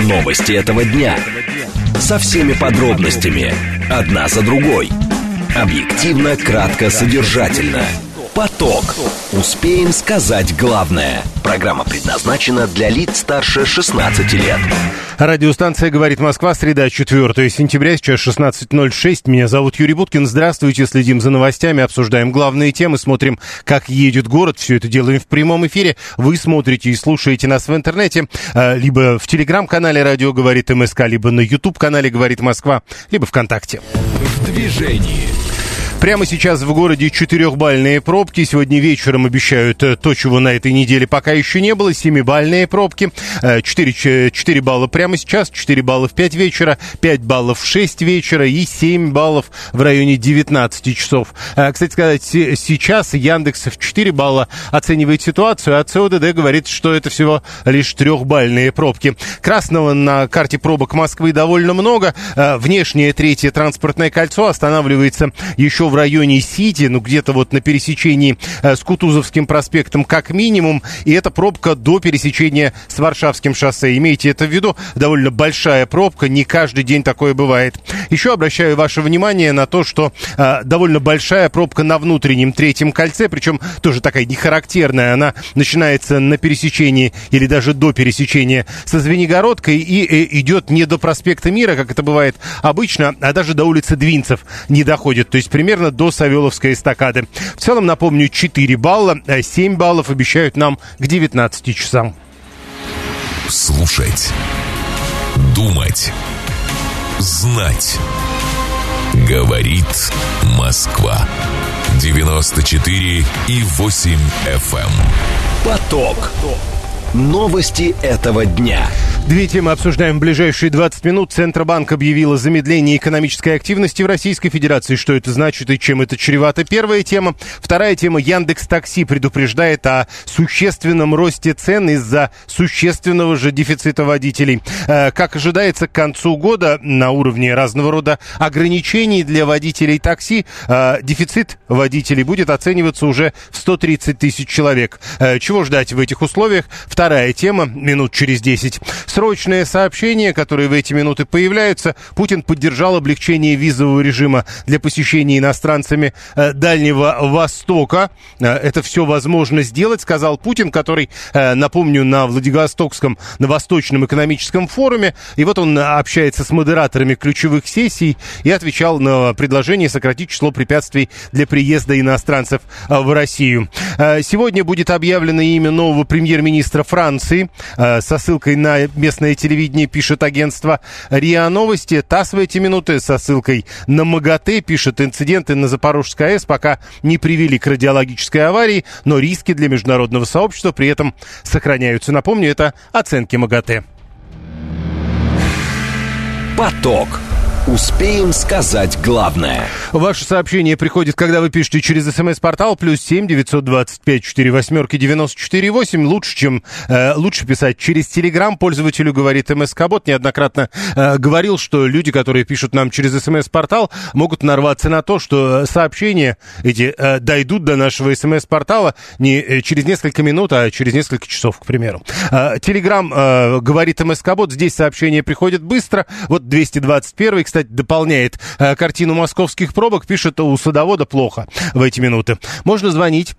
Новости этого дня. Со всеми подробностями. Одна за другой. Объективно, кратко, содержательно. Поток. Успеем сказать главное. Программа предназначена для лиц старше 16 лет. Радиостанция «Говорит Москва», среда, 4 сентября, сейчас 16:06. Меня зовут Юрий Буткин. Здравствуйте, следим за новостями, обсуждаем главные темы, смотрим, как едет город. Все это делаем в прямом эфире. Вы смотрите и слушаете нас в интернете, либо в телеграм-канале «Радио говорит МСК», либо на YouTube-канале «Говорит Москва», либо ВКонтакте. В движении. Прямо сейчас в городе 4-бальные пробки. Сегодня вечером обещают то, чего на этой неделе пока еще не было. 7-бальные пробки. 4 балла прямо сейчас, 4 балла в 5 вечера, 5 баллов в 6 вечера и 7 баллов в районе 19 часов. Кстати сказать, сейчас Яндекс в 4 балла оценивает ситуацию, а ЦОДД говорит, что это всего лишь 3-бальные пробки. Красного на карте пробок Москвы довольно много. Внешнее третье транспортное кольцо останавливается еще в районе Сити, где-то вот на пересечении с Кутузовским проспектом как минимум, и это пробка до пересечения с Варшавским шоссе. Имейте это в виду, довольно большая пробка, не каждый день такое бывает. Еще обращаю ваше внимание на то, что довольно большая пробка на внутреннем третьем кольце, причем тоже такая нехарактерная, она начинается на пересечении или даже до пересечения со Звенигородкой и идет не до проспекта Мира, как это бывает обычно, а даже до улицы Двинцев не доходит, то есть примерно до Савеловской эстакады. В целом, напомню, 4 балла, 7 баллов обещают нам к 19 часам. Слушать, думать, знать. Говорит Москва. 94,8 FM. Поток. Новости этого дня. Две темы обсуждаем в ближайшие 20 минут. Центробанк объявил о замедлении экономической активности в Российской Федерации. Что это значит и чем это чревато? Первая тема. Вторая тема. Яндекс.Такси предупреждает о существенном росте цен из-за существенного же дефицита водителей. Как ожидается, к концу года на уровне разного рода ограничений для водителей такси дефицит водителей будет оцениваться уже в 130 тысяч человек. Чего ждать в этих условиях? Вторая тема. Минут через 10. Срочные сообщения, которые в эти минуты появляются. Путин поддержал облегчение визового режима для посещения иностранцами Дальнего Востока. Это все возможно сделать, сказал Путин, который, напомню, на Владивостокском, на Восточном экономическом форуме. И вот он общается с модераторами ключевых сессий и отвечал на предложение сократить число препятствий для приезда иностранцев в Россию. Сегодня будет объявлено имя нового премьер-министра Франции. Со ссылкой на местное телевидение пишет агентство РИА Новости. ТАСС в эти минуты со ссылкой на МАГАТЭ пишет: инциденты на Запорожской АЭС пока не привели к радиологической аварии, но риски для международного сообщества при этом сохраняются. Напомню, это оценки МАГАТЭ. Поток. Успеем сказать главное. Ваше сообщение приходит, когда вы пишете через СМС-портал +7 925 48 94 8. Лучше писать через Телеграм. Пользователю говорит МСК-бот. Неоднократно говорил, что люди, которые пишут нам через СМС-портал, могут нарваться на то, что сообщения эти дойдут до нашего СМС-портала не через несколько минут, а через несколько часов, к примеру. Телеграм говорит МСК-бот. Здесь сообщения приходят быстро. Вот 221, кстати, дополняет картину московских пробок. Пишет: у садовода плохо в эти минуты. Можно звонить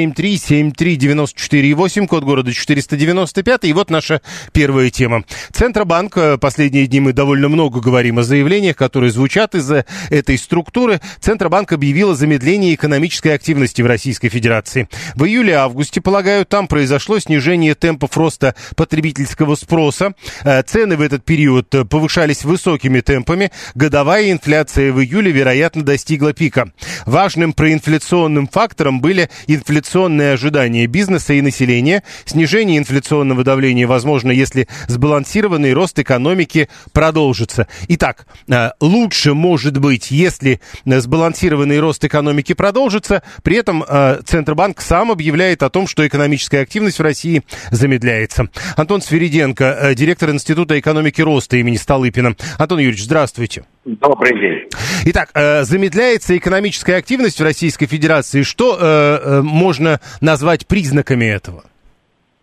7373948, код города 495. И вот наша первая тема. Центробанк. Последние дни мы довольно много говорим о заявлениях, которые звучат из этой структуры. Центробанк объявил о замедлении экономической активности в Российской Федерации. В июле-августе, полагаю, там произошло снижение темпов роста потребительского спроса. Цены в этот период повышались высокими темпами. Годовая инфляция в июле, вероятно, достигла пика. Важным проинфляционным фактором были инфляционные ожидания бизнеса и населения. Снижение инфляционного давления возможно, если сбалансированный рост экономики продолжится. Итак, лучше может быть, если сбалансированный рост экономики продолжится. При этом Центробанк сам объявляет о том, что экономическая активность в России замедляется. Антон Свириденко, директор Института экономики роста имени Столыпина. Антон Юрьевич, здравствуйте. Добрый день. Итак, замедляется экономическая активность в Российской Федерации. Что можно назвать признаками этого?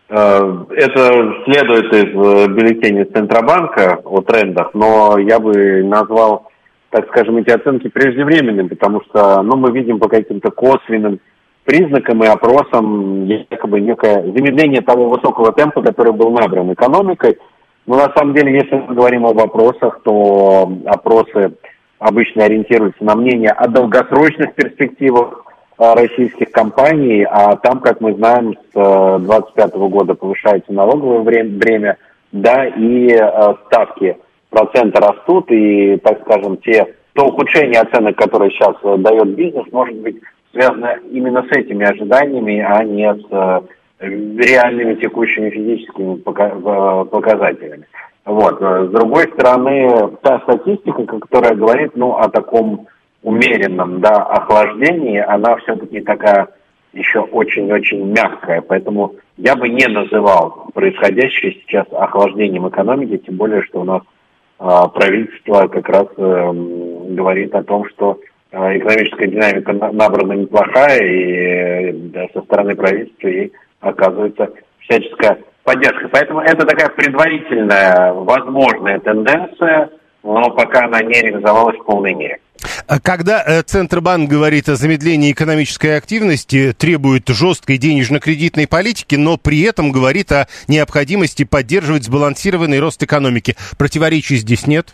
Это следует из бюллетеня Центробанка о трендах, но я бы назвал, так скажем, эти оценки преждевременными, потому что мы видим по каким-то косвенным признакам и опросам якобы некое замедление того высокого темпа, который был набран экономикой. Но на самом деле, если мы говорим об опросах, то опросы обычно ориентируются на мнение о долгосрочных перспективах российских компаний, а там, как мы знаем, с 2025 года повышается налоговое бремя, да, и ставки процента растут, и, так скажем, то ухудшение оценок, которое сейчас дает бизнес, может быть связано именно с этими ожиданиями, а не с реальными текущими физическими показателями. Вот. С другой стороны, та статистика, которая говорит, о таком умеренном, охлаждении, она все-таки такая еще очень-очень мягкая. Поэтому я бы не называл происходящее сейчас охлаждением экономики, тем более, что у нас правительство как раз говорит о том, что экономическая динамика набрана неплохая, и со стороны правительства ей оказывается всяческая поддержка. Поэтому это такая предварительная возможная тенденция, но пока она не реализовалась в полной мере. Когда Центробанк говорит о замедлении экономической активности, требует жесткой денежно-кредитной политики, но при этом говорит о необходимости поддерживать сбалансированный рост экономики, противоречий здесь нет?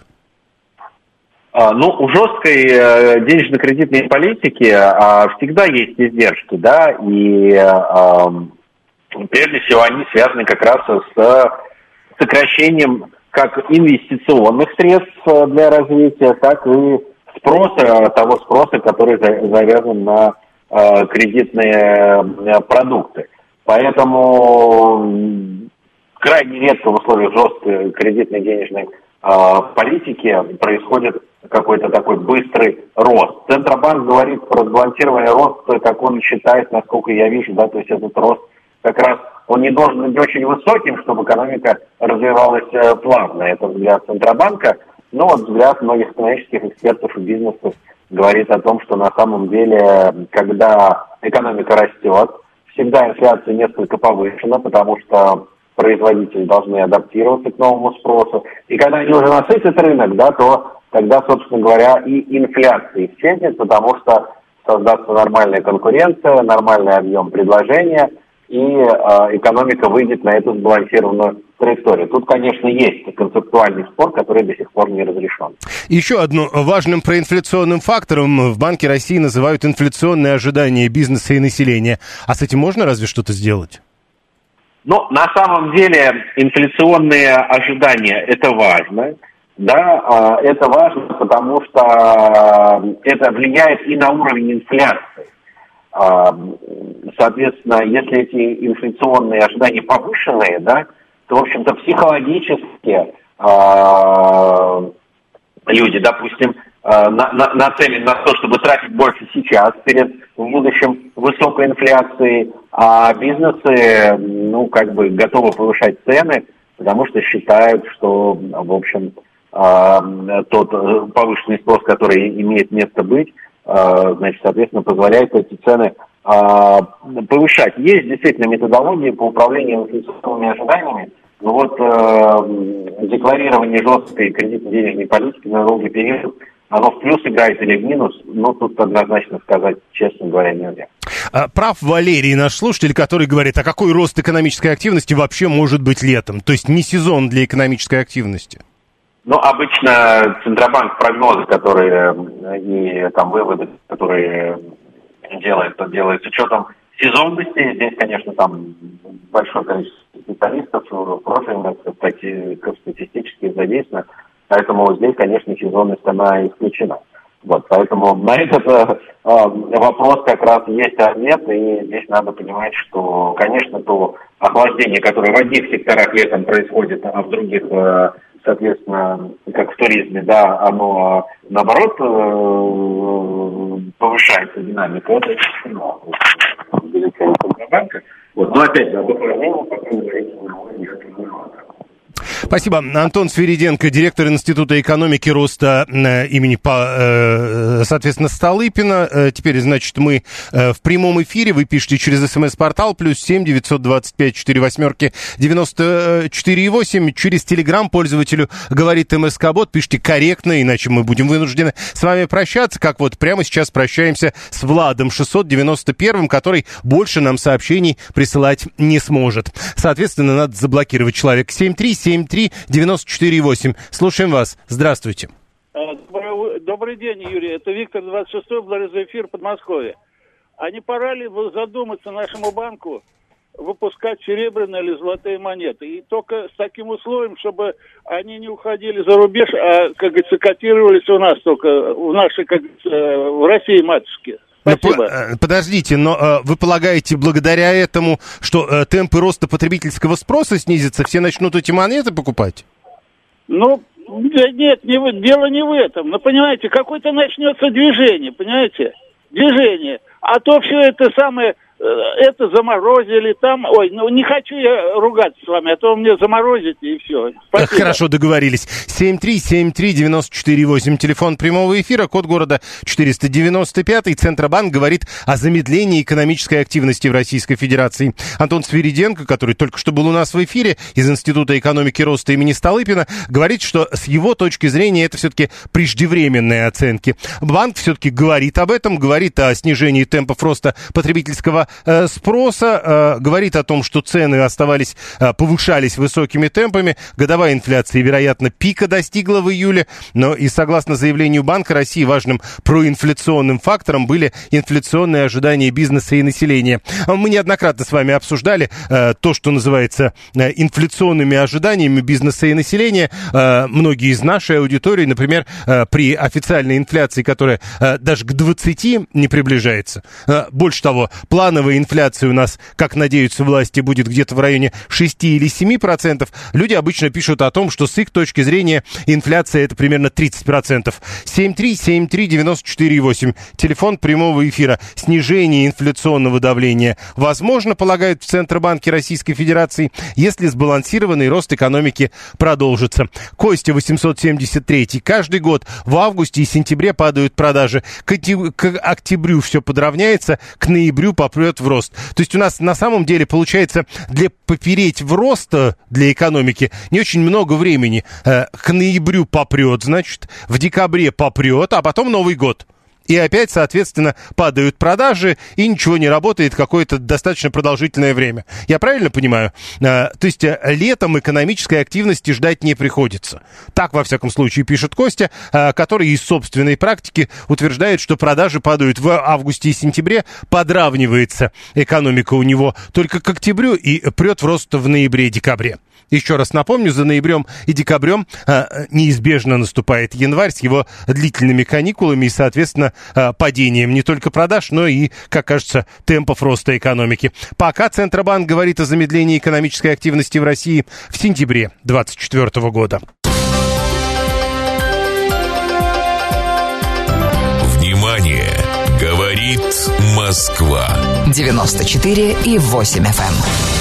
У жесткой денежно-кредитной политики всегда есть издержки, и прежде всего они связаны как раз с сокращением как инвестиционных средств для развития, так и того спроса, который завязан на кредитные продукты. Поэтому крайне редко в условиях жесткой кредитной денежной политики происходит какой-то такой быстрый рост. Центробанк говорит про сбалансированный рост, как он считает, насколько я вижу, то есть этот рост как раз он не должен быть очень высоким, чтобы экономика развивалась плавно. Это взгляд Центробанка. Но взгляд многих экономических экспертов и бизнесов говорит о том, что на самом деле, когда экономика растет, всегда инфляция несколько повышена, потому что производители должны адаптироваться к новому спросу. И когда они уже насытят рынок, то тогда, собственно говоря, и инфляция исчезнет, потому что создастся нормальная конкуренция, нормальный объем предложения, и экономика выйдет на эту сбалансированную траекторию. Тут, конечно, есть концептуальный спор, который до сих пор не разрешен. Еще одним важным проинфляционным фактором в Банке России называют инфляционные ожидания бизнеса и населения. А с этим можно разве что-то сделать? На самом деле инфляционные ожидания – это важно. Это важно, потому что это влияет и на уровень инфляции. Соответственно, если эти инфляционные ожидания повышенные, то, в общем-то, психологически люди, допустим, нацелены на то, чтобы тратить больше сейчас, перед в будущем высокой инфляцией, а бизнесы, готовы повышать цены, потому что считают, что, в общем, тот повышенный спрос, который имеет место быть, соответственно, позволяет эти цены повышать. Есть действительно методология по управлению инфляционными ожиданиями, но декларирование жесткой кредитно-денежной политики на долгий период, оно в плюс играет или в минус, тут однозначно сказать, честно говоря, нельзя. Прав Валерий, наш слушатель, который говорит, а какой рост экономической активности вообще может быть летом? То есть не сезон для экономической активности. Обычно Центробанк прогнозы, которые и выводы, которые делает с учетом сезонности. Здесь, конечно, большое количество специалистов, профильных, статистически задействовано. Поэтому здесь, конечно, сезонность, она исключена. Поэтому на этот вопрос как раз есть ответ, и здесь надо понимать, что, конечно, то охлаждение, которое в одних секторах летом происходит, а в других, соответственно, как в туризме, оно, наоборот, повышается динамика. Это бюллетень Центробанка. Но опять же, об охлаждении, по крайней мере, Спасибо. Антон Свириденко, директор Института экономики роста имени, соответственно, Столыпина. Теперь, значит, мы в прямом эфире. Вы пишите через СМС-портал +7 925 48 94 8. Через Телеграм пользователю говорит МСК-бот. Пишите корректно, иначе мы будем вынуждены с вами прощаться. Как вот прямо сейчас прощаемся с Владом 691, который больше нам сообщений присылать не сможет. Соответственно, надо заблокировать человека. 7373948. Слушаем вас. Здравствуйте. Добрый день, Юрий. Это Виктор, 26-й, благодарю за эфир, Подмосковье. А не пора ли задуматься нашему банку выпускать серебряные или золотые монеты? И только с таким условием, чтобы они не уходили за рубеж, а, как говорится, котировались у нас только, в нашей, как говорится, в России матушке. Спасибо. Подождите, но вы полагаете, благодаря этому, что темпы роста потребительского спроса снизятся, все начнут эти монеты покупать? Ну, нет, дело не в этом. Но, понимаете, какое-то начнется движение, понимаете? Движение. А то все это самое, это заморозили там. Ой, ну не хочу я ругаться с вами, а то мне заморозите и все. Спасибо. Хорошо, договорились. 7373948, телефон прямого эфира, код города 495. Центробанк говорит о замедлении экономической активности в Российской Федерации. Антон Свириденко, который только что был у нас в эфире из Института экономики роста имени Столыпина, говорит, что с его точки зрения это все-таки преждевременные оценки. Банк все-таки говорит об этом, говорит о снижении темпов роста потребительского спроса, говорит о том, что цены повышались высокими темпами. Годовая инфляция, вероятно, пика достигла в июле. Но и согласно заявлению Банка России, важным проинфляционным фактором были инфляционные ожидания бизнеса и населения. Мы неоднократно с вами обсуждали то, что называется инфляционными ожиданиями бизнеса и населения. Многие из нашей аудитории, например, при официальной инфляции, которая даже к 20 не приближается. Больше того, плановая инфляция у нас, как надеются власти, будет где-то в районе 6 или 7%. Люди обычно пишут о том, что с их точки зрения инфляция это примерно 30%. 7373948, телефон прямого эфира. Снижение инфляционного давления возможно, полагают в Центробанке Российской Федерации, если сбалансированный рост экономики продолжится. Костя, 873. Каждый год в августе и сентябре падают продажи. К октябрю все подравняется, к ноябрю попрет в рост. То есть у нас на самом деле получается попереть в рост для экономики не очень много времени. К ноябрю попрет, значит, в декабре попрет, а потом Новый год. И опять, соответственно, падают продажи, и ничего не работает какое-то достаточно продолжительное время. Я правильно понимаю? То есть летом экономической активности ждать не приходится. Так, во всяком случае, пишет Костя, который из собственной практики утверждает, что продажи падают в августе и сентябре, подравнивается экономика у него только к октябрю и прет в рост в ноябре и декабре. Еще раз напомню, за ноябрем и декабрем неизбежно наступает январь с его длительными каникулами и, соответственно, падением не только продаж, но и, как кажется, темпов роста экономики. Пока Центробанк говорит о замедлении экономической активности в России в сентябре 2024 года. Внимание! Говорит Москва. 94,8 FM.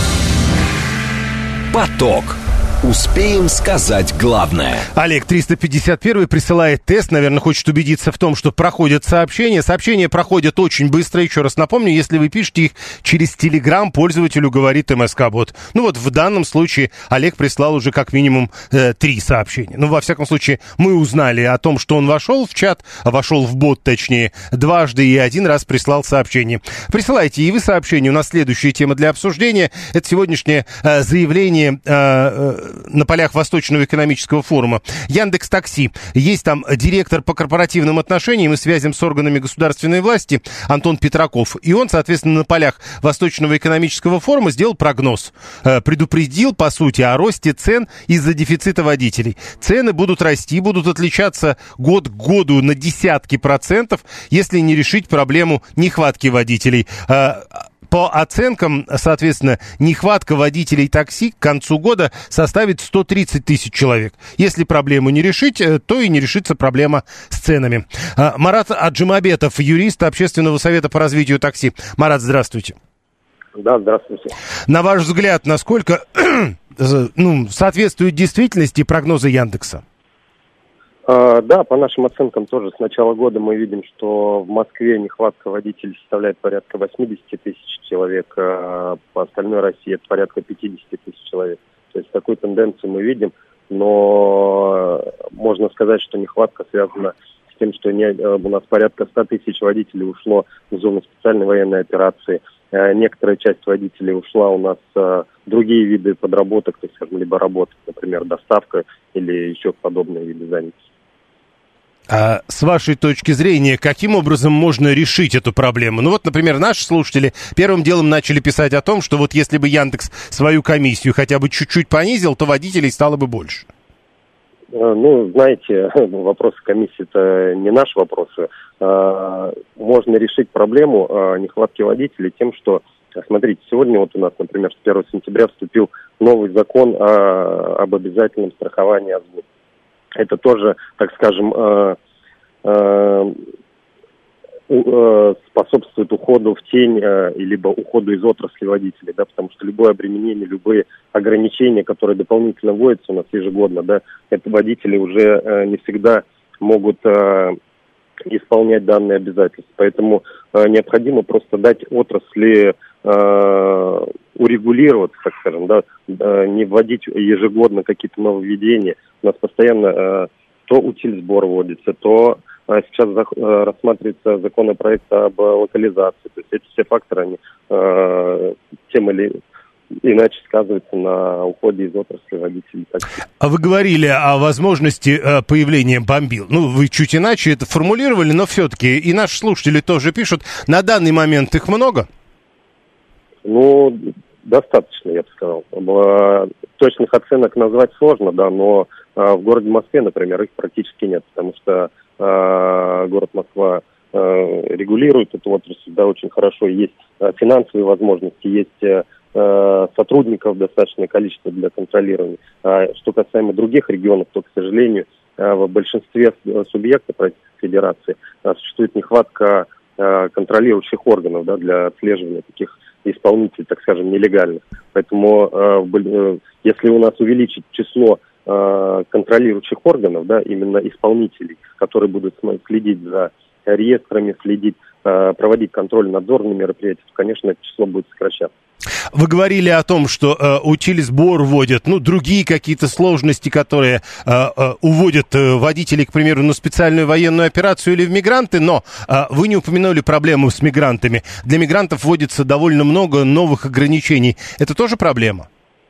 Поток. Успеем сказать главное. Олег, 351 присылает тест, наверное, хочет убедиться в том, что проходят сообщения. Сообщения проходят очень быстро. Еще раз напомню, если вы пишете их через Телеграм, пользователю говорит МСК-бот. Ну вот в данном случае Олег прислал уже как минимум 3 сообщения. Ну, во всяком случае, мы узнали о том, что он вошел в чат, вошел в бот, точнее, дважды и 1 раз прислал сообщение. Присылайте и вы сообщения. У нас следующая тема для обсуждения. Это сегодняшнее заявление на полях Восточного экономического форума. Яндекс.Такси. Есть там директор по корпоративным отношениям и связям с органами государственной власти Антон Петраков. И он, соответственно, на полях Восточного экономического форума сделал прогноз. Предупредил, по сути, о росте цен из-за дефицита водителей. Цены будут расти, будут отличаться год к году на десятки %, если не решить проблему нехватки водителей. По оценкам, соответственно, нехватка водителей такси к концу года составит 130 тысяч человек. Если проблему не решить, то и не решится проблема с ценами. Марат Аджимабетов, юрист Общественного совета по развитию такси. Марат, здравствуйте. Да, здравствуйте. На ваш взгляд, насколько соответствует действительности прогнозы Яндекса? Да, по нашим оценкам тоже с начала года мы видим, что в Москве нехватка водителей составляет порядка 80 тысяч человек, а по остальной России это порядка 50 тысяч человек. То есть такую тенденцию мы видим, но можно сказать, что нехватка связана с тем, что у нас порядка 100 тысяч водителей ушло в зону специальной военной операции. Некоторая часть водителей ушла у нас в другие виды подработок, то есть, скажем, либо работать, например, доставка или еще подобные виды занятости. А с вашей точки зрения, каким образом можно решить эту проблему? Например, наши слушатели первым делом начали писать о том, что вот если бы Яндекс свою комиссию хотя бы чуть-чуть понизил, то водителей стало бы больше. Знаете, вопросы комиссии — это не наши вопросы. Можно решить проблему нехватки водителей тем, что, смотрите, сегодня вот у нас, например, с 1 сентября вступил новый закон об обязательном страховании ОЗО. Это тоже, так скажем, способствует уходу в тень, либо уходу из отрасли водителей, да, потому что любое обременение, любые ограничения, которые дополнительно вводятся у нас ежегодно, да, это водители уже не всегда могут исполнять данные обязательства. Поэтому необходимо просто дать отрасли урегулироваться, так скажем, да, не вводить ежегодно какие-то нововведения. У нас постоянно то утильсбор вводится, то сейчас рассматривается законопроект об локализации. То есть эти все факторы, они тем или иначе сказываются на уходе из отрасли водителей такси. А вы говорили о возможности появления бомбил. Вы чуть иначе это формулировали, но все-таки и наши слушатели тоже пишут. На данный момент их много? Достаточно, я бы сказал. Точных оценок назвать сложно, да, но в городе Москве, например, их практически нет, потому что город Москва регулирует эту отрасль, да, очень хорошо. Есть финансовые возможности, есть сотрудников достаточное количество для контролирования. Что касаемо других регионов, то, к сожалению, в большинстве субъектов Российской Федерации существует нехватка контролирующих органов, да, для отслеживания таких исполнителей, так скажем, нелегальных. Поэтому если у нас увеличить число контролирующих органов, да, именно исполнителей, которые будут следить за реестрами, проводить контрольно-надзорные мероприятия, то, конечно, это число будет сокращаться. Вы говорили о том, что утилизбор вводят, другие какие-то сложности, которые уводят водителей, к примеру, на специальную военную операцию или в мигранты, но вы не упомянули проблему с мигрантами. Для мигрантов вводится довольно много новых ограничений. Это тоже проблема?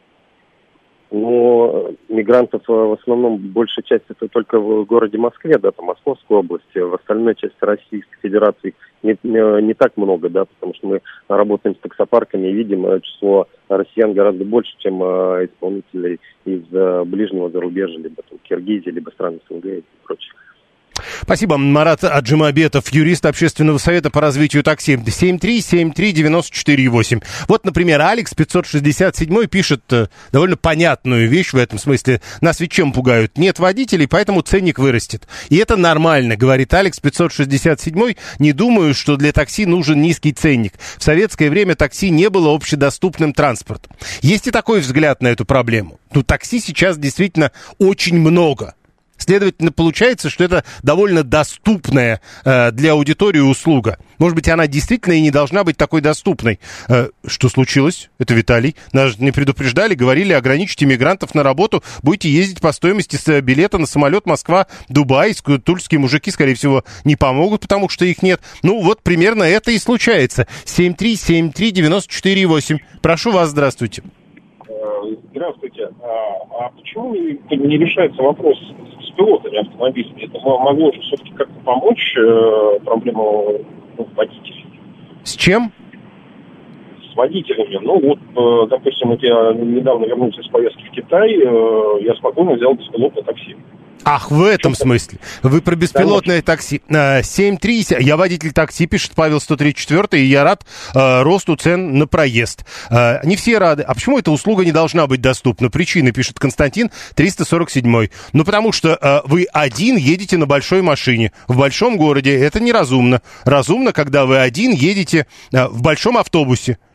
Мигрантов в основном большая часть это только в городе Москве, да, там Московской области. В остальной части Российской Федерации не так много, да, потому что мы работаем с таксопарками и видим число россиян гораздо больше, чем исполнителей из ближнего зарубежья, либо там Киргизии, либо стран СНГ и прочее. Спасибо. Марат Аджимабетов, юрист Общественного совета по развитию такси. 7373948. Вот, например, Алекс 567 пишет довольно понятную вещь в этом смысле. Нас ведь чем пугают? Нет водителей, поэтому ценник вырастет. И это нормально, говорит Алекс 567. Не думаю, что для такси нужен низкий ценник. В советское время такси не было общедоступным транспортом. Есть и такой взгляд на эту проблему. Такси сейчас действительно очень много. Следовательно, получается, что это довольно доступная для аудитории услуга. Может быть, она действительно и не должна быть такой доступной. Что случилось? Это Виталий. Нас не предупреждали, говорили, ограничите мигрантов на работу, будете ездить по стоимости билета на самолет Москва-Дубай. Тульские мужики, скорее всего, не помогут, потому что их нет. Вот примерно это и случается. 7373948. Прошу вас, здравствуйте. Здравствуйте. А почему не решается вопрос с пилотами автомобилями? Это могло же все-таки как-то помочь проблему водителей. С чем? С водителями. Допустим, я недавно вернулся из поездки в Китай, я спокойно взял беспилотное такси. Ах, в этом смысле. Вы про беспилотное такси. 7.3. Я водитель такси, пишет Павел 134, и я рад росту цен на проезд. Не все рады. А почему эта услуга не должна быть доступна? Причины, пишет Константин 347. Потому что вы один едете на большой машине. В большом городе это неразумно. Разумно, когда вы один едете в большом автобусе.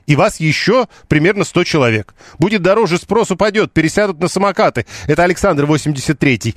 И вас еще примерно 100 человек. Будет дороже, спрос упадет, пересядут на самокаты. Это Александр, 83-й.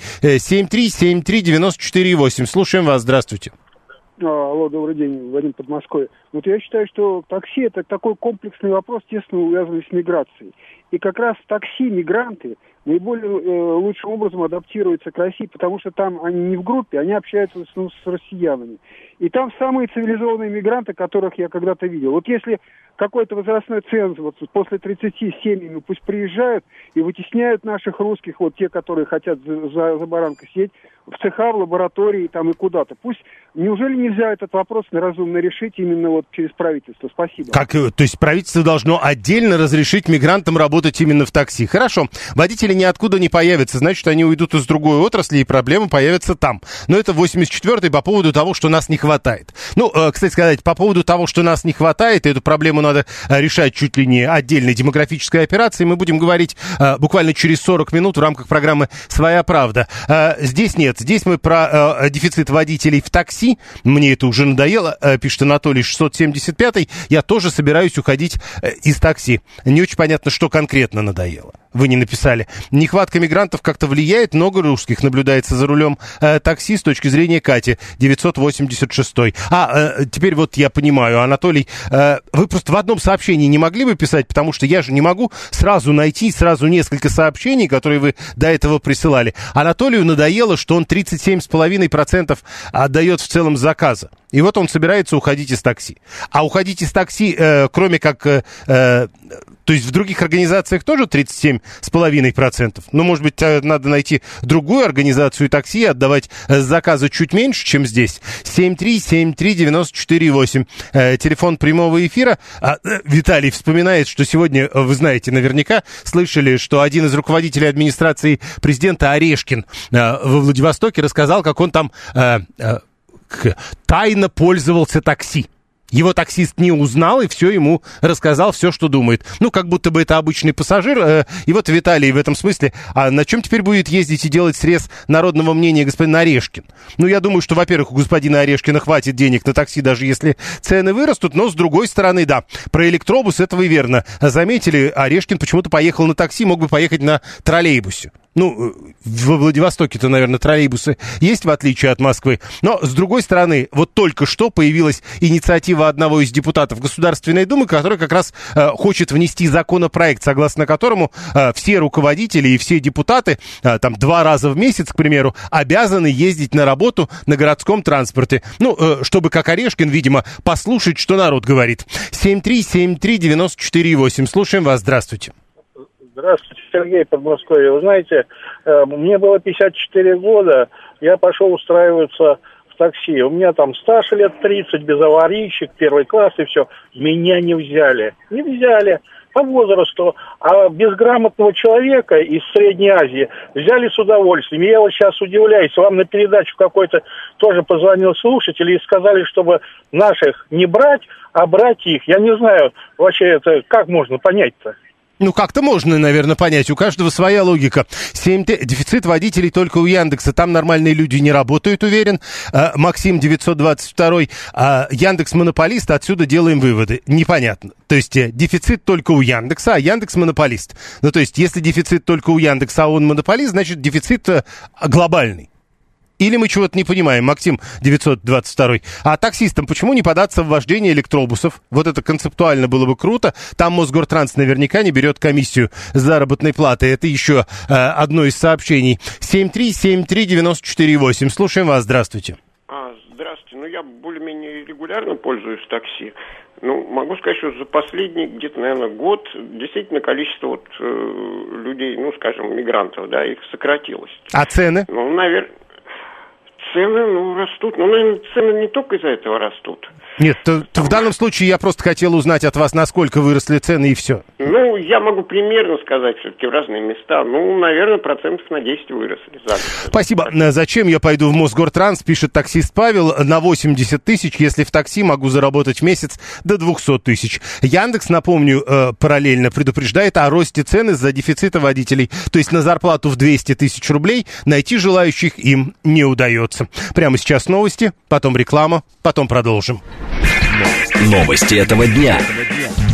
7373948. Слушаем вас, здравствуйте. Алло, добрый день, Вадим, Подмосковье. Вот я считаю, что такси – это такой комплексный вопрос, тесно увязанный с миграцией. И как раз в такси мигранты наиболее лучшим образом адаптируются к России, потому что там они не в группе, они общаются с россиянами. И там самые цивилизованные мигранты, которых я когда-то видел. Вот если какой-то возрастной ценз, вот после 30 семьями пусть приезжают и вытесняют наших русских, вот те, которые хотят за баранкой сидеть, в цеха, в лаборатории там и куда-то. Пусть, неужели нельзя этот вопрос разумно решить именно вот через правительство? Спасибо. То есть правительство должно отдельно разрешить мигрантам работать именно в такси. Хорошо. Водители ниоткуда не появятся, значит, они уйдут из другой отрасли, и проблемы появятся там. Но это 84-й по поводу того, что нас не хватает. Ну, кстати сказать, по поводу того, что нас не хватает, эту проблему надо решать чуть ли не отдельной демографической операцией, мы будем говорить буквально через 40 минут в рамках программы «Своя правда». Здесь нет. Здесь мы про дефицит водителей в такси. Мне это уже надоело, пишет Анатолий, 675-й. Я тоже собираюсь уходить из такси. Не очень понятно, что конкретно надоело. Вы не написали. Нехватка мигрантов как-то влияет. Много русских наблюдается за рулем такси с точки зрения Кати, 986-й. Теперь вот я понимаю, Анатолий, вы просто в одном сообщении не могли бы писать, потому что я же не могу сразу найти несколько сообщений, которые вы до этого присылали. Анатолию надоело, что он 37,5% отдает в целом заказа. И вот он собирается уходить из такси. А уходить из такси, кроме как... То есть в других организациях тоже 37,5%. Но, может быть, надо найти другую организацию такси и отдавать заказы чуть меньше, чем здесь. 7373948. Телефон прямого эфира. Виталий вспоминает, что сегодня, вы знаете, наверняка слышали, что один из руководителей администрации президента Орешкин во Владивостоке рассказал, как он там тайно пользовался такси. Его таксист не узнал и все ему рассказал, все, что думает. Ну, как будто бы это обычный пассажир. И вот Виталий в этом смысле, а на чем теперь будет ездить и делать срез народного мнения господин Орешкин? Ну, я думаю, что, во-первых, у господина Орешкина хватит денег на такси, даже если цены вырастут, но, с другой стороны, да, про электробус это вы верно заметили. Орешкин почему-то поехал на такси, мог бы поехать на троллейбусе. Ну, во Владивостоке-то, наверное, троллейбусы есть, в отличие от Москвы. Но, с другой стороны, вот только что появилась инициатива одного из депутатов Государственной Думы, который как раз хочет внести законопроект, согласно которому все руководители и все депутаты, там, 2 раза в месяц, к примеру, обязаны ездить на работу на городском транспорте. Ну, чтобы, как Орешкин, видимо, послушать, что народ говорит. 7373948. Слушаем вас. Здравствуйте. Здравствуйте, Сергей, Подмосковье. Вы знаете, мне было 54 года, я пошел устраиваться в такси. У меня там стаж лет 30, без аварийщик, 1 класс и все. Меня не взяли. Не взяли по возрасту. А безграмотного человека из Средней Азии взяли с удовольствием. Я вот сейчас удивляюсь, вам на передачу какой-то тоже позвонил слушатель и сказали, чтобы наших не брать, а брать их. Я не знаю, вообще это как можно понять-то? Ну, как-то можно, наверное, понять. У каждого своя логика. Дефицит водителей только у Яндекса. Там нормальные люди не работают, уверен. Максим 922. Яндекс монополист. Отсюда делаем выводы. Непонятно. То есть дефицит только у Яндекса, а Яндекс монополист. Ну, то есть если дефицит только у Яндекса, а он монополист, значит дефицит глобальный. Или мы чего-то не понимаем, Максим 922. А таксистам почему не податься в вождение электробусов? Вот это концептуально было бы круто. Там Мосгортранс наверняка не берет комиссию с заработной платы. Это еще одно из сообщений. 7373948. Слушаем вас. Здравствуйте. Здравствуйте. Ну, я более-менее регулярно пользуюсь такси. Ну, могу сказать, что за последний где-то, наверное, год действительно количество людей, ну, скажем, мигрантов, да, их сократилось. А цены? Ну, наверное... Цены, растут. Ну, наверное, цены не только из-за этого растут. Нет, в данном случае я просто хотел узнать от вас, насколько выросли цены, и все. Ну, я могу примерно сказать, все-таки в разные места. Ну, наверное, процентов на 10 выросли за год. Спасибо. Зачем я пойду в Мосгортранс, пишет таксист Павел, на 80 тысяч, если в такси могу заработать в месяц до 200 тысяч. Яндекс, напомню, параллельно предупреждает о росте цен из-за дефицита водителей. То есть на зарплату в 200 тысяч рублей найти желающих им не удается. Прямо сейчас новости, потом реклама, потом продолжим. Новости этого дня.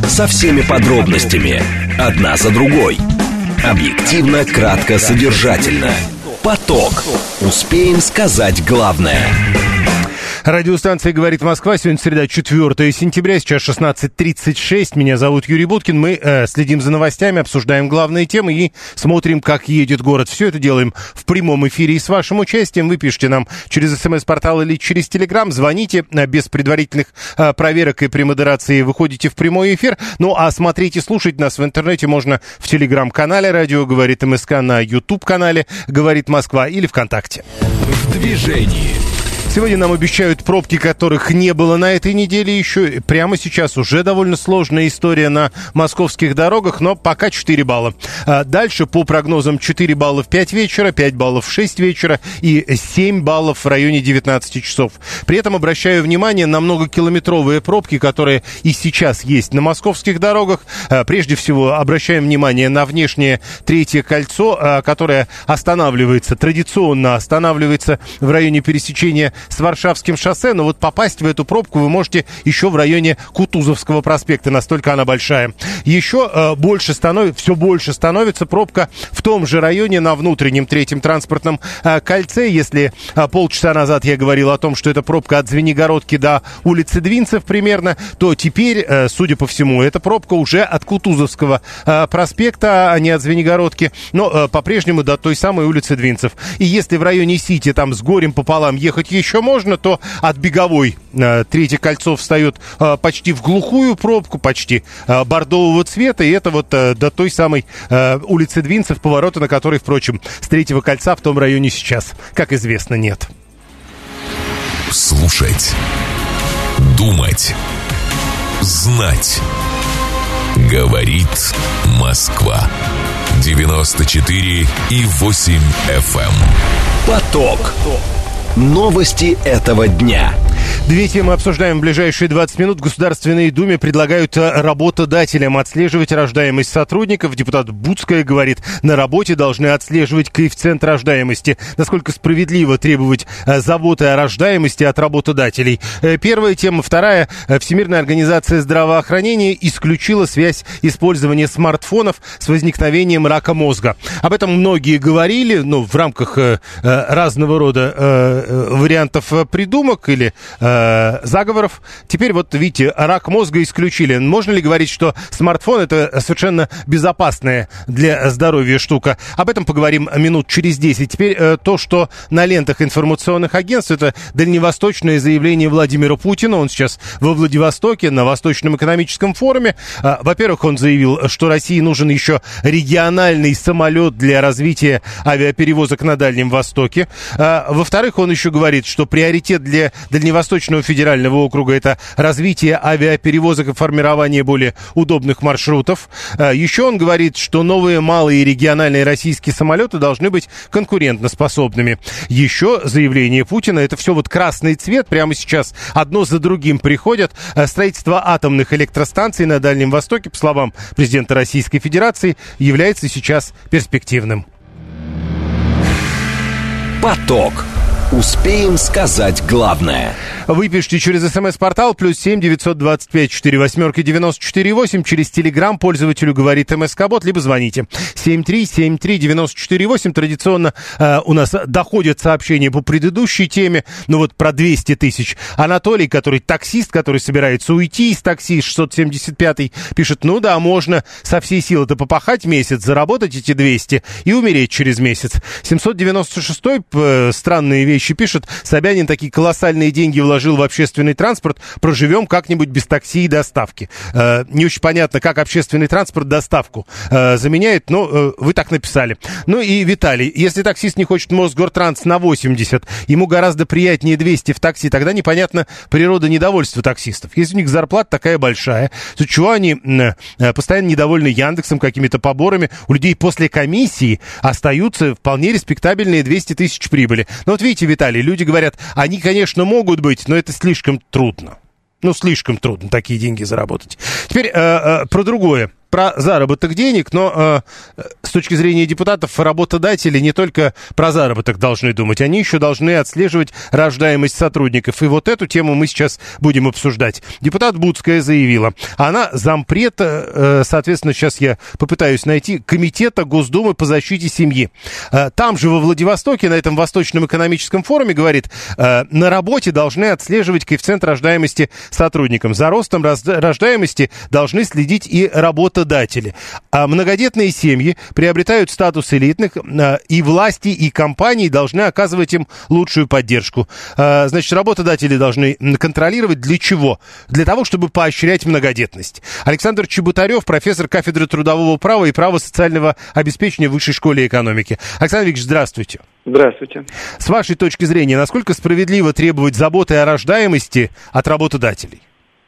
со всеми подробностями. Одна за другой. Объективно, кратко, содержательно. Поток. Успеем сказать главное. Радиостанция «Говорит Москва». Сегодня среда, 4 сентября, сейчас 16:36. Меня зовут Юрий Буткин. Мы следим за новостями, обсуждаем главные темы и смотрим, как едет город. Все это делаем в прямом эфире и с вашим участием. Вы пишите нам через СМС-портал или через Телеграм. Звоните без предварительных проверок и премодерации. Выходите в прямой эфир. Ну, а смотреть и слушать нас в интернете можно в Телеграм-канале «Радио говорит МСК», на YouTube-канале «Говорит Москва» или ВКонтакте. В движении. Сегодня нам обещают пробки, которых не было на этой неделе еще. Прямо сейчас уже довольно сложная история на московских дорогах, но пока 4 балла. Дальше по прогнозам 4 балла в 5 вечера, 5 баллов в 6 вечера и 7 баллов в районе 19 часов. При этом обращаю внимание на многокилометровые пробки, которые и сейчас есть на московских дорогах. Прежде всего обращаем внимание на внешнее третье кольцо, которое традиционно останавливается в районе пересечения с Варшавским шоссе, но вот попасть в эту пробку вы можете еще в районе Кутузовского проспекта, настолько она большая. Еще все больше становится пробка в том же районе на внутреннем третьем транспортном кольце. Если полчаса назад я говорил о том, что это пробка от Звенигородки до улицы Двинцев примерно, то теперь, судя по всему, эта пробка уже от Кутузовского проспекта, а не от Звенигородки, но по-прежнему до той самой улицы Двинцев. И если в районе Сити там с горем пополам ехать еще можно, то от Беговой третье кольцо встает почти в глухую пробку, почти бордового цвета, и это вот до той самой улицы Двинцев, поворота на которой, впрочем, с третьего кольца в том районе сейчас, как известно, нет. Слушать, думать, знать. Говорит Москва. 94,8 FM. Поток. Новости этого дня. Две темы обсуждаем в ближайшие 20 минут. В Государственной Думе предлагают работодателям отслеживать рождаемость сотрудников. Депутат Буцкая говорит, на работе должны отслеживать коэффициент рождаемости. Насколько справедливо требовать заботы о рождаемости от работодателей? Первая тема. Вторая. Всемирная организация здравоохранения исключила связь использования смартфонов с возникновением рака мозга. Об этом многие говорили, в рамках разного рода вариантов придумок или заговоров. Теперь вот, видите, рак мозга исключили. Можно ли говорить, что смартфон — это совершенно безопасная для здоровья штука? Об этом поговорим минут через 10. Теперь то, что на лентах информационных агентств, это дальневосточное заявление Владимира Путина. Он сейчас во Владивостоке на Восточном экономическом форуме. Во-первых, он заявил, что России нужен еще региональный самолет для развития авиаперевозок на Дальнем Востоке. Во-вторых, он еще говорит, что приоритет для Дальневосточного федерального округа — это развитие авиаперевозок и формирование более удобных маршрутов. Еще он говорит, что новые малые региональные российские самолеты должны быть конкурентоспособными. Еще заявление Путина — это все вот красный цвет, прямо сейчас одно за другим приходят. Строительство атомных электростанций на Дальнем Востоке, по словам президента Российской Федерации, является сейчас перспективным. Поток. Успеем сказать главное. Вы пишите через СМС-портал +7 925 48 94 8, через Телеграм пользователю говорит МСК-бот, либо звоните 7373 94 8. Традиционно у нас доходят сообщения по предыдущей теме, про 200 тысяч. Анатолий, который таксист, который собирается уйти из такси, 675-й, пишет, можно со всей силы-то попахать месяц, заработать эти 200 и умереть через месяц. 796-й, странные вещи пишет, Собянин такие колоссальные деньги вложил в общественный транспорт, проживем как-нибудь без такси и доставки. Не очень понятно, как общественный транспорт доставку заменяет, но вы так написали. И Виталий, если таксист не хочет Мосгортранс на 80, ему гораздо приятнее 200 в такси, тогда непонятна природа недовольства таксистов. Если у них зарплата такая большая, то чего они постоянно недовольны Яндексом, какими-то поборами? У людей после комиссии остаются вполне респектабельные 200 тысяч прибыли. Но видите, Виталий, люди говорят, они, конечно, могут быть, но это слишком трудно. Слишком трудно такие деньги заработать. Теперь про другое. про заработок денег, но с точки зрения депутатов, работодатели не только про заработок должны думать, они еще должны отслеживать рождаемость сотрудников. И вот эту тему мы сейчас будем обсуждать. Депутат Буцкая заявила, она зампред, соответственно, сейчас я попытаюсь найти, Комитета Госдумы по защите семьи. Там же во Владивостоке, на этом Восточном экономическом форуме, говорит, на работе должны отслеживать коэффициент рождаемости сотрудникам. За ростом рождаемости должны следить и работодатели. А многодетные семьи приобретают статус элитных, и власти, и компании должны оказывать им лучшую поддержку. Значит, работодатели должны контролировать для чего? Для того, чтобы поощрять многодетность. Александр Чеботарев, профессор кафедры трудового права и права социального обеспечения в Высшей школе экономики. Александр Викторович, здравствуйте. Здравствуйте. С вашей точки зрения, насколько справедливо требовать заботы о рождаемости от работодателей?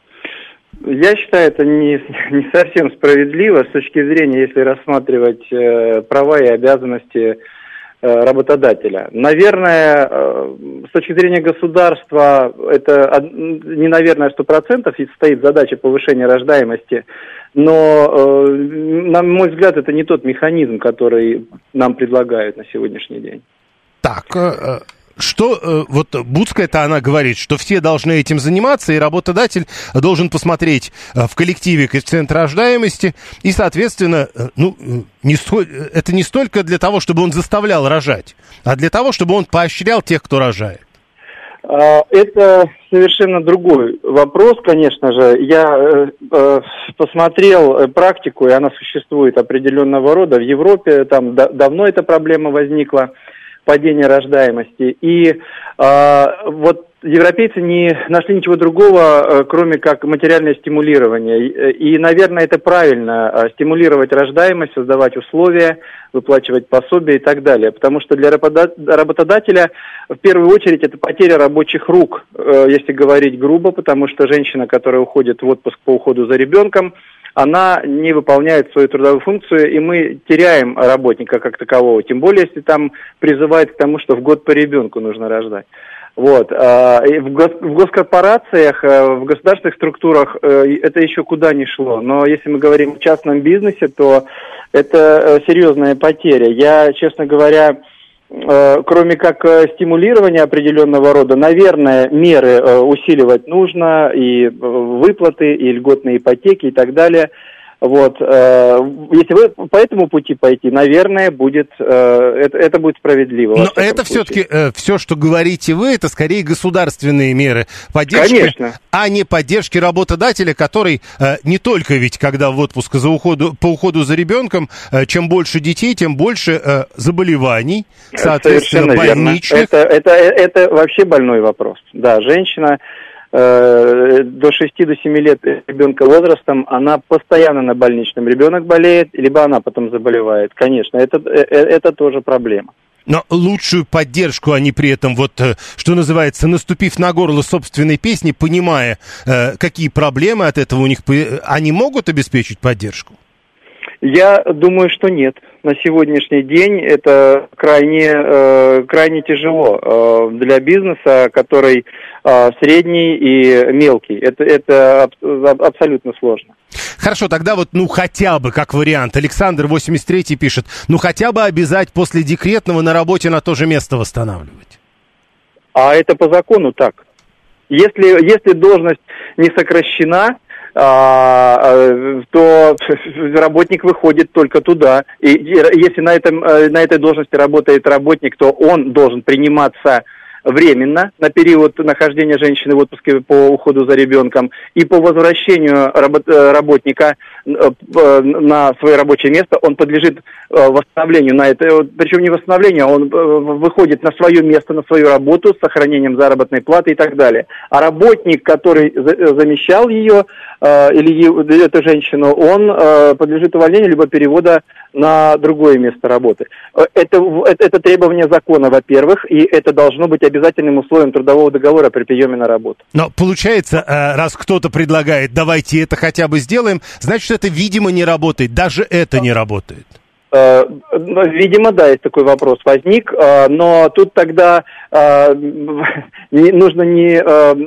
Я считаю, это не совсем справедливо с точки зрения, если рассматривать права и обязанности работодателя. Наверное, с точки зрения государства, это не, наверное, 100% стоит задача повышения рождаемости, но, на мой взгляд, это не тот механизм, который нам предлагают на сегодняшний день. Так, что вот Буцкая-то она говорит, что все должны этим заниматься, и работодатель должен посмотреть в коллективе коэффициент рождаемости, и, соответственно, это не столько для того, чтобы он заставлял рожать, а для того, чтобы он поощрял тех, кто рожает. Это совершенно другой вопрос, конечно же. Я посмотрел практику, и она существует определенного рода. В Европе там давно эта проблема возникла, падение рождаемости. И вот европейцы не нашли ничего другого, кроме как материальное стимулирование. И, наверное, это правильно, стимулировать рождаемость, создавать условия, выплачивать пособия и так далее. Потому что для работодателя в первую очередь это потеря рабочих рук, если говорить грубо, потому что женщина, которая уходит в отпуск по уходу за ребенком, она не выполняет свою трудовую функцию, и мы теряем работника как такового. Тем более, если там призывает к тому, что в год по ребенку нужно рождать. Вот. И в госкорпорациях, в государственных структурах это еще куда ни шло. Но если мы говорим о частном бизнесе, то это серьезная потеря. Я, честно говоря, кроме как стимулирования определенного рода, наверное, меры усиливать нужно, и выплаты, и льготные ипотеки, и так далее. Вот. Если вы по этому пути пойти, наверное, это будет справедливо. Но это все-таки все, что говорите вы, это скорее государственные меры поддержки, конечно, а не поддержки работодателя, который не только ведь, когда в отпуск по уходу за ребенком, чем больше детей, тем больше заболеваний, соответственно, больничных. Это вообще больной вопрос. Да, женщина до 6 до 7 лет ребенка возрастом, она постоянно на больничном. Ребенок болеет, либо она потом заболевает. Конечно, это тоже проблема. Но лучшую поддержку они при этом, вот, что называется, наступив на горло собственной песни, понимая, какие проблемы от этого у них, они могут обеспечить поддержку? Я думаю, что нет. На сегодняшний день это крайне тяжело для бизнеса, который средний и мелкий. Это абсолютно сложно. Хорошо, тогда вот, хотя бы, как вариант, Александр 83 пишет, хотя бы обязать после декретного на работе на то же место восстанавливать. А это по закону так. Если должность не сокращена, то работник выходит только туда. И если на этой должности работает работник, то он должен приниматься временно на период нахождения женщины в отпуске по уходу за ребенком, и по возвращению работника на свое рабочее место он подлежит восстановлению на это, причем не восстановлению, а он выходит на свое место, на свою работу с сохранением заработной платы и так далее. А работник, который замещал ее или эту женщину, он подлежит увольнению либо перевода на другое место работы. Это требование закона, во-первых, и это должно быть обязательным условием трудового договора при приеме на работу. Но получается, раз кто-то предлагает, давайте это хотя бы сделаем, значит, это, видимо, не работает. Даже это не работает. Видимо, да, есть такой вопрос возник, но тут тогда нужно не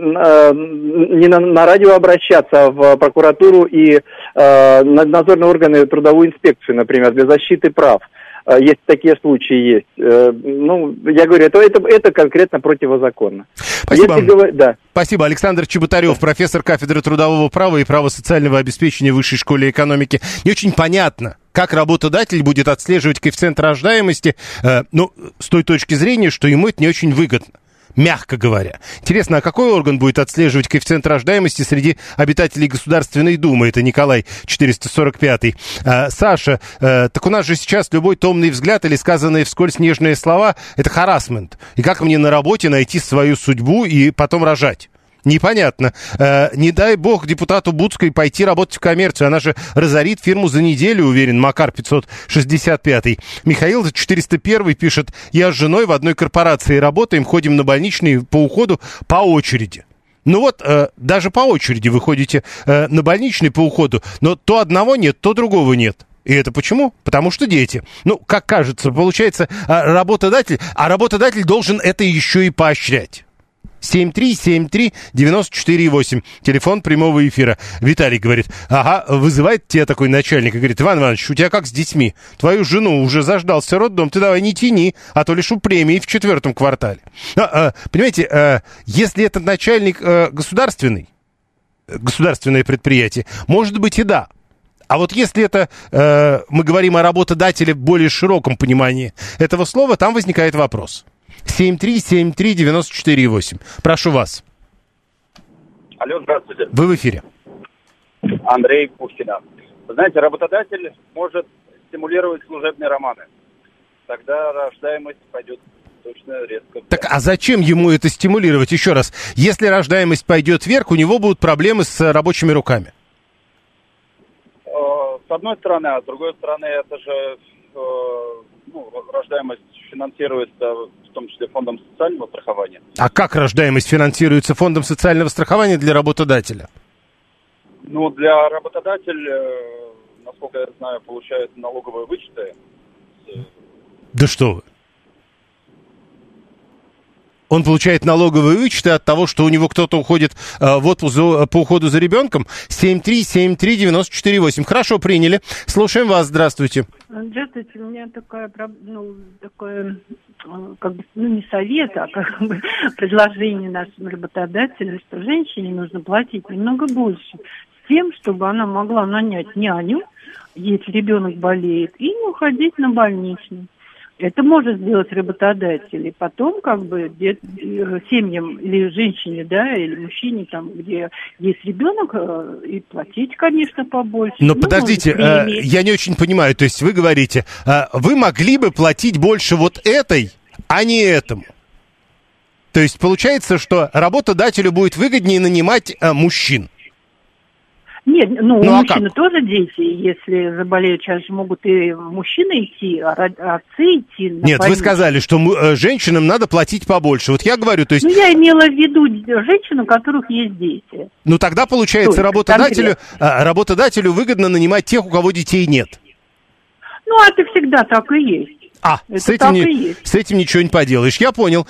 на радио обращаться, а в прокуратуру и надзорные органы, трудовую инспекцию, например, для защиты прав. Если такие случаи есть. Я говорю, это конкретно противозаконно. Спасибо. Спасибо. Александр Чеботарев, профессор кафедры трудового права и права социального обеспечения в Высшей школе экономики. Не очень понятно, как работодатель будет отслеживать коэффициент рождаемости, с той точки зрения, что ему это не очень выгодно. Мягко говоря. Интересно, а какой орган будет отслеживать коэффициент рождаемости среди обитателей Государственной Думы? Это Николай, 445-й. Саша, так у нас же сейчас любой томный взгляд или сказанные вскользь нежные слова – это харассмент. И как мне на работе найти свою судьбу и потом рожать? Непонятно. Не дай бог депутату Буцкой пойти работать в коммерцию. Она же разорит фирму за неделю, уверен Макар 565-й. Михаил 401-й пишет: я с женой в одной корпорации работаем, ходим на больничный по уходу по очереди. Даже по очереди вы ходите на больничный по уходу, но то одного нет, то другого нет. И это почему? Потому что дети. Как кажется, получается, работодатель должен это еще и поощрять. 7373948. Телефон прямого эфира. Виталий говорит: вызывает тебя такой начальник и говорит: Иван Иванович, у тебя как с детьми? Твою жену уже заждался роддом, ты давай не тяни, а то лишу премии в 4-м квартале. Понимаете, если этот начальник государственное предприятие, может быть и да. А вот если это мы говорим о работодателе в более широком понимании этого слова, там возникает вопрос. 7373948. Прошу вас. Алло, здравствуйте. Вы в эфире. Андрей Пушкина. Вы знаете, работодатель может стимулировать служебные романы. Тогда рождаемость пойдет точно резко. Так, а зачем ему это стимулировать? Еще раз. Если рождаемость пойдет вверх, у него будут проблемы с рабочими руками. С одной стороны, а с другой стороны, это же рождаемость финансируется в том числе фондом социального страхования. А как рождаемость финансируется фондом социального страхования для работодателя? Для работодателя, насколько я знаю, получает налоговые вычеты. Да что вы. Он получает налоговые вычеты от того, что у него кто-то уходит в отпуск по уходу за ребенком. 7373948. Хорошо, приняли. Слушаем вас. Здравствуйте. Здравствуйте. У меня такое не совет, а предложение нашим работодателям, что женщине нужно платить немного больше, с тем, чтобы она могла нанять няню, если ребенок болеет, и не уходить на больничный. Это может сделать работодатель, и потом семьям или женщине, или мужчине, где есть ребенок, и платить, конечно, побольше. Но подождите, я не очень понимаю, то есть вы говорите, вы могли бы платить больше вот этой, а не этому. То есть получается, что работодателю будет выгоднее нанимать мужчин. Нет, у мужчины тоже дети. Если заболеют, сейчас могут и мужчины идти, а отцы идти. Нет, вы сказали, что женщинам надо платить побольше. Вот я говорю, то есть... я имела в виду женщин, у которых есть дети. Тогда, получается, работодателю выгодно нанимать тех, у кого детей нет. Это всегда так и есть. С этим ничего не поделаешь. Я понял.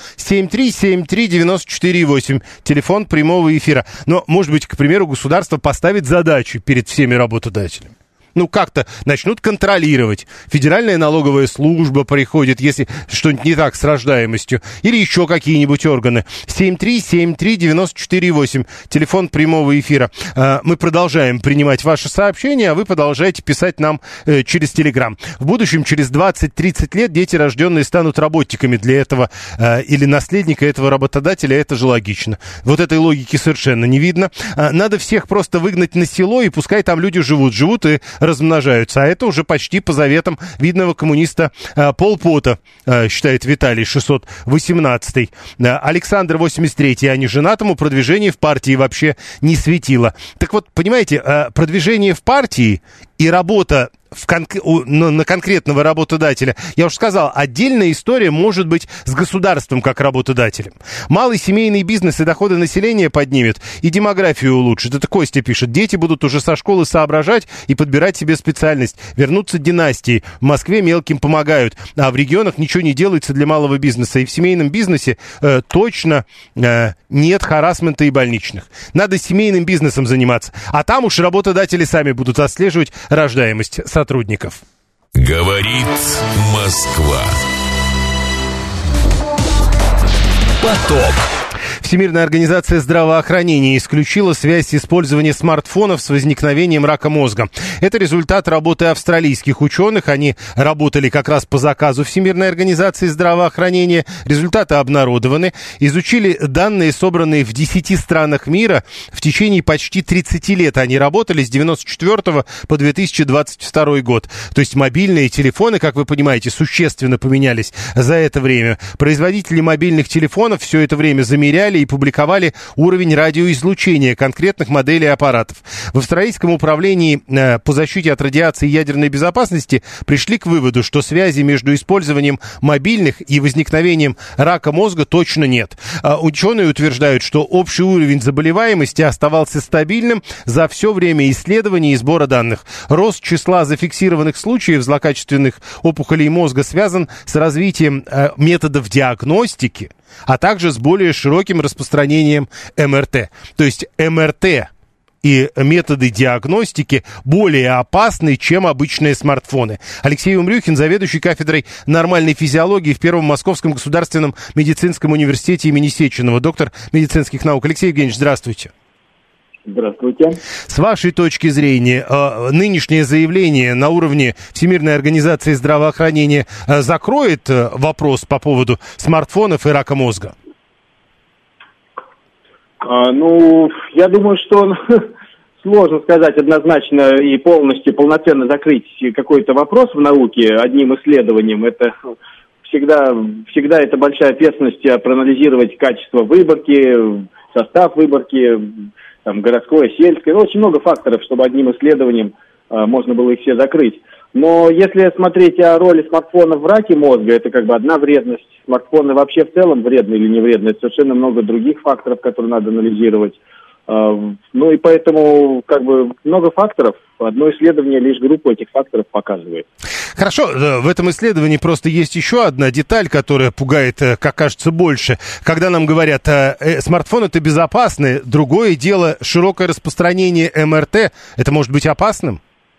7373948. Телефон прямого эфира. Но, может быть, к примеру, государство поставит задачу перед всеми работодателями. Как-то начнут контролировать. Федеральная налоговая служба приходит, если что-нибудь не так с рождаемостью. Или еще какие-нибудь органы. 7373948. Телефон прямого эфира. Мы продолжаем принимать ваши сообщения, а вы продолжаете писать нам через Телеграм. В будущем, через 20-30 лет, дети, рожденные, станут работниками для этого или наследника этого работодателя. Это же логично. Вот этой логики совершенно не видно. Надо всех просто выгнать на село, и пускай там люди живут и размножаются. А это уже почти по заветам видного коммуниста Пол Пота, считает Виталий 618. Александр 83. А неженатому продвижение в партии вообще не светило. Так вот, понимаете, продвижение в партии и работа на конкретного работодателя. Я уже сказал, отдельная история может быть с государством как работодателем. Малый семейный бизнес и доходы населения поднимет, и демографию улучшит. Это Костя пишет. Дети будут уже со школы соображать и подбирать себе специальность. Вернутся династии. В Москве мелким помогают, а в регионах ничего не делается для малого бизнеса. И в семейном бизнесе точно нет харассмента и больничных. Надо семейным бизнесом заниматься. А там уж работодатели сами будут отслеживать рождаемость сотрудников. Говорит Москва. Поток. Всемирная организация здравоохранения исключила связь использования смартфонов с возникновением рака мозга. Это результат работы австралийских ученых. Они работали как раз по заказу Всемирной организации здравоохранения. Результаты обнародованы. Изучили данные, собранные в 10 странах мира. В течение почти 30 лет они работали с 1994 по 2022 год. То есть мобильные телефоны, как вы понимаете, существенно поменялись за это время. Производители мобильных телефонов все это время замеряли и публиковали уровень радиоизлучения конкретных моделей аппаратов. В австралийском управлении по защите от радиации и ядерной безопасности пришли к выводу, что связи между использованием мобильных и возникновением рака мозга точно нет. Ученые утверждают, что общий уровень заболеваемости оставался стабильным за все время исследований и сбора данных. Рост числа зафиксированных случаев злокачественных опухолей мозга связан с развитием методов диагностики, а также с более широким распространением МРТ. То есть МРТ и методы диагностики более опасны, чем обычные смартфоны. Алексей Умрюхин, заведующий кафедрой нормальной физиологии в Первом Московском государственном медицинском университете имени Сеченова, доктор медицинских наук. Алексей Евгеньевич, здравствуйте. Здравствуйте. С вашей точки зрения, нынешнее заявление на уровне Всемирной организации здравоохранения закроет вопрос по поводу смартфонов и рака мозга? Я думаю, что сложно сказать однозначно и полностью, полноценно закрыть какой-то вопрос в науке одним исследованием. Это всегда это большая ответственность проанализировать качество выборки, состав выборки, городское, сельское, очень много факторов, чтобы одним исследованием можно было их все закрыть. Но если смотреть о роли смартфонов в раке мозга, это одна вредность. Смартфоны вообще в целом вредны или не вредны, это совершенно много других факторов, которые надо анализировать. И поэтому много факторов, одно исследование лишь группу этих факторов показывает. Хорошо, в этом исследовании просто есть еще одна деталь, которая пугает, как кажется, больше. Когда нам говорят, смартфоны-то безопасны, другое дело, широкое распространение МРТ, это может быть опасным?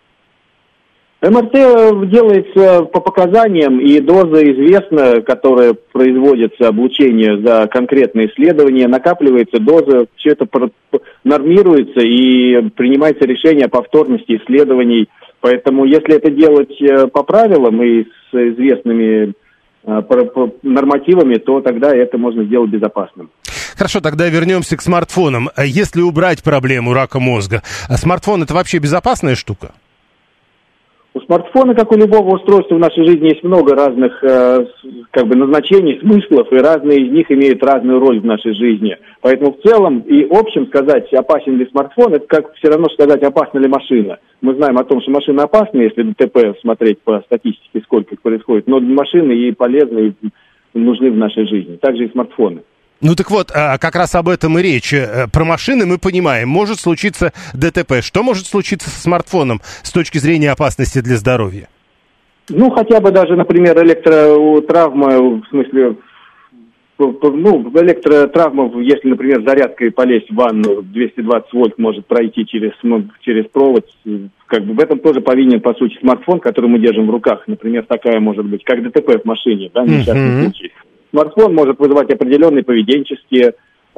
МРТ делается по показаниям, и доза известна, которая производится, облучение за конкретное исследование, накапливается доза, все это нормируется и принимается решение о повторности исследований. Поэтому если это делать по правилам и с известными нормативами, то тогда это можно сделать безопасным. Хорошо, тогда вернемся к смартфонам. Если убрать проблему рака мозга, смартфон — это вообще безопасная штука? У смартфона, как у любого устройства в нашей жизни, есть много разных назначений, смыслов, и разные из них имеют разную роль в нашей жизни. Поэтому в целом и общем сказать, опасен ли смартфон, это как все равно сказать, опасна ли машина. Мы знаем о том, что машина опасна, если ДТП смотреть по статистике, сколько их происходит, но машины и полезны, и нужны в нашей жизни. Также и смартфоны. Так вот, как раз об этом и речь. Про машины мы понимаем, может случиться ДТП. Что может случиться со смартфоном с точки зрения опасности для здоровья? Хотя бы даже, например, электротравма, в смысле, электротравма, если, например, зарядкой полезть в ванну, 220 вольт может пройти через провод. В этом тоже повинен, по сути, смартфон, который мы держим в руках. Например, такая может быть, как ДТП в машине, несчастный случай. Смартфон может вызывать определенные поведенческие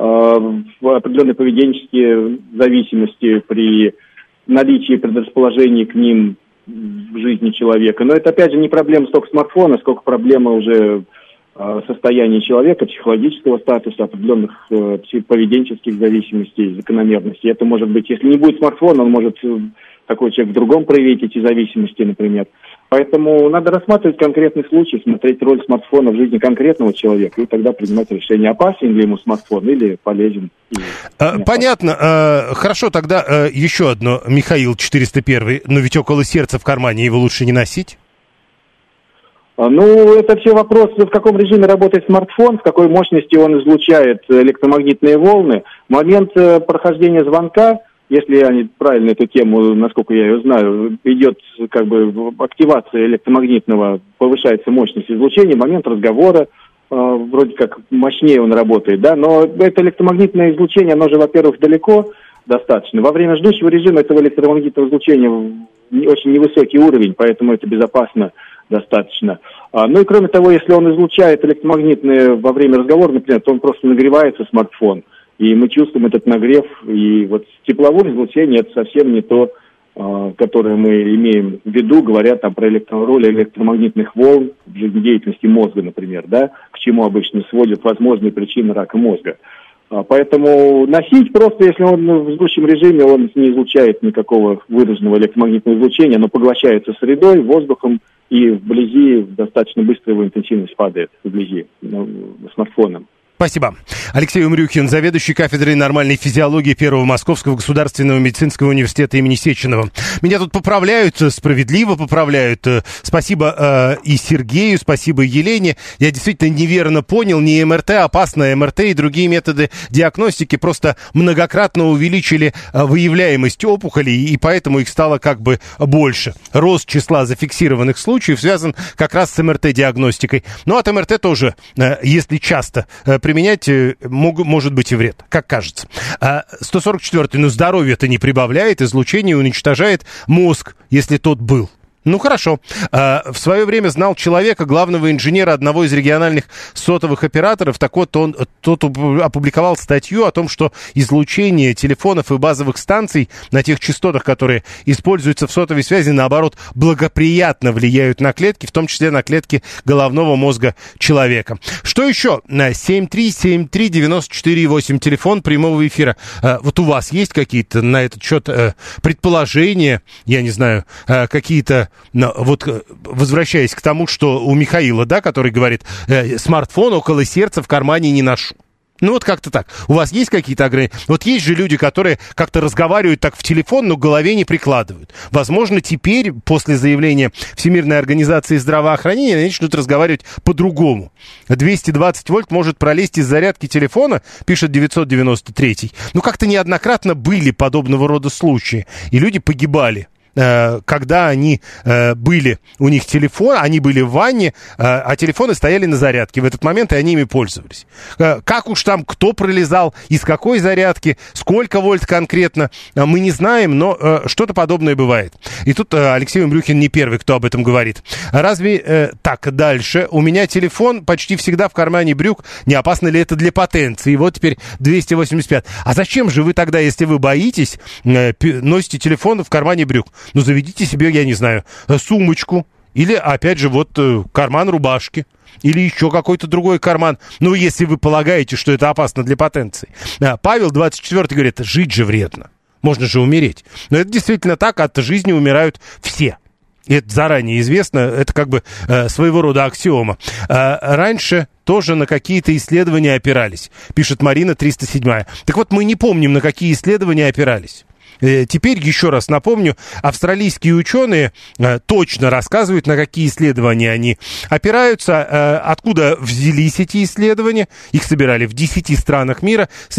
зависимости при наличии предрасположений к ним в жизни человека. Но это, опять же, не проблема столько смартфона, сколько проблема уже состояния человека, психологического статуса, определенных поведенческих зависимостей, закономерностей. Это может быть, если не будет смартфона, он может такой человек в другом проявить эти зависимости, например. Поэтому надо рассматривать конкретный случай, смотреть роль смартфона в жизни конкретного человека, и тогда принимать решение, опасен ли ему смартфон или полезен. Понятно. Хорошо, тогда еще одно. Михаил 401. Но ведь около сердца в кармане его лучше не носить? Ну, это все вопросы, в каком режиме работает смартфон, в какой мощности он излучает электромагнитные волны. Момент прохождения звонка, если я правильно эту тему, насколько я ее знаю, идет как бы активация электромагнитного, повышается мощность излучения, момент разговора, вроде как мощнее он работает, да, но это электромагнитное излучение, оно же, во-первых, далеко достаточно. Во время ждущего режима этого электромагнитного излучения очень невысокий уровень, поэтому это безопасно достаточно. Ну и кроме того, если он излучает электромагнитные во время разговора, например, то он просто нагревается, смартфон, и мы чувствуем этот нагрев, и вот тепловое излучение это совсем не то, которое мы имеем в виду, говоря там про роль электромагнитных волн в жизнедеятельности мозга, например, да, к чему обычно сводят возможные причины рака мозга. Поэтому носить просто, если он в ждущем режиме, он не излучает никакого выраженного электромагнитного излучения, оно поглощается средой, воздухом, и вблизи достаточно быстро его интенсивность падает, вблизи смартфоном. Спасибо. Алексей Умрюхин, заведующий кафедрой нормальной физиологии Первого Московского государственного медицинского университета имени Сеченова. Меня тут поправляют, справедливо поправляют. Спасибо и Сергею, спасибо Елене. Я действительно неверно понял, не МРТ, опасно МРТ и другие методы диагностики просто многократно увеличили выявляемость опухолей, и поэтому их стало как бы больше. Рост числа зафиксированных случаев связан как раз с МРТ-диагностикой. Но от МРТ тоже, если часто применять может быть и вред, как кажется. 144-й, но здоровье-то не прибавляет, излучение уничтожает мозг, если тот был. Ну, хорошо. В свое время знал человека, главного инженера одного из региональных сотовых операторов. Так вот, тот опубликовал статью о том, что излучение телефонов и базовых станций на тех частотах, которые используются в сотовой связи, наоборот, благоприятно влияют на клетки, в том числе на клетки головного мозга человека. Что еще? 7373948, телефон прямого эфира. Вот у вас есть какие-то на этот счет предположения, я не знаю, какие-то... Но вот возвращаясь к тому, что у Михаила, да, который говорит, смартфон около сердца в кармане не ношу. Ну вот как-то так. У вас есть какие-то ограничения? Вот есть же люди, которые как-то разговаривают так в телефон, но к голове не прикладывают. Возможно, теперь, после заявления Всемирной организации здравоохранения, они начнут разговаривать по-другому. 220 вольт может пролезть из зарядки телефона, пишет 993. Ну как-то неоднократно были подобного рода случаи, и люди погибали. Когда они были, у них телефон, они были в ванне, а телефоны стояли на зарядке в этот момент, и они ими пользовались. Как уж там, кто пролезал, из какой зарядки, сколько вольт конкретно, мы не знаем, но что-то подобное бывает. И тут Алексей Умрюхин не первый, кто об этом говорит. Разве так, дальше, у меня телефон почти всегда в кармане брюк, не опасно ли это для потенции? И вот теперь 285. А зачем же вы тогда, если вы боитесь, носите телефон в кармане брюк? Ну, заведите себе, я не знаю, сумочку. Или, опять же, вот карман рубашки. Или еще какой-то другой карман. Ну, если вы полагаете, что это опасно для потенции. Павел 24 говорит, жить же вредно. Можно же умереть. Но это действительно так, от жизни умирают все. Это заранее известно, это как бы своего рода аксиома. Раньше тоже на какие-то исследования опирались, пишет Марина 307. Так вот, мы не помним, на какие исследования опирались. Теперь, еще раз напомню, австралийские ученые точно рассказывают, на какие исследования они опираются, откуда взялись эти исследования. Их собирали в 10 странах мира с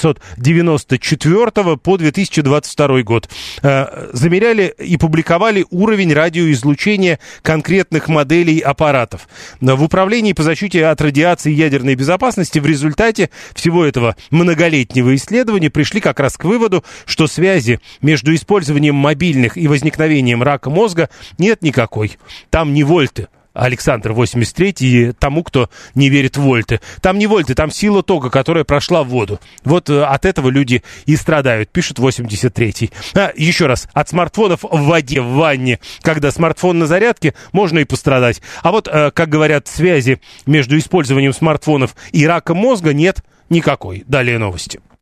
1994 по 2022 год. Замеряли и публиковали уровень радиоизлучения конкретных моделей аппаратов. В Управлении по защите от радиации и ядерной безопасности в результате всего этого многолетнего исследования пришли как раз к выводу, что связи между использованием мобильных и возникновением рака мозга нет никакой. Там не вольты. Александр 83, тому, кто не верит в вольты. Там не вольты, там сила тока, которая прошла в воду. Вот от этого люди и страдают, пишет 83-й. Еще раз, от смартфонов в воде, в ванне, когда смартфон на зарядке, можно и пострадать. А вот, как говорят, связи между использованием смартфонов и раком мозга нет никакой. Далее новости.